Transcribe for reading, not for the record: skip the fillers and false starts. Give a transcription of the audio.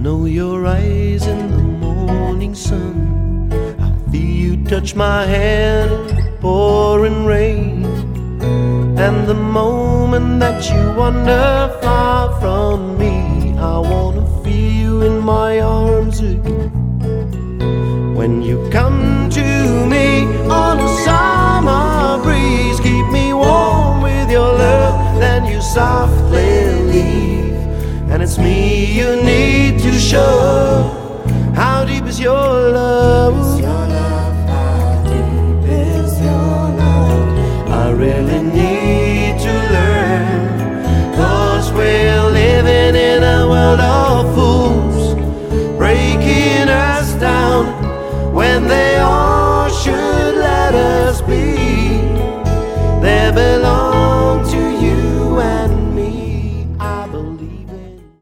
know your eyes in the morning sun. I feel you touch my hand in the pouring rain. And the moment that you wander far from me, I wanna feel you in my arms again. When you come to me on a summer breeze, keep me warm with your love, then you softly leave. And it's me you need to show. How deep is your love?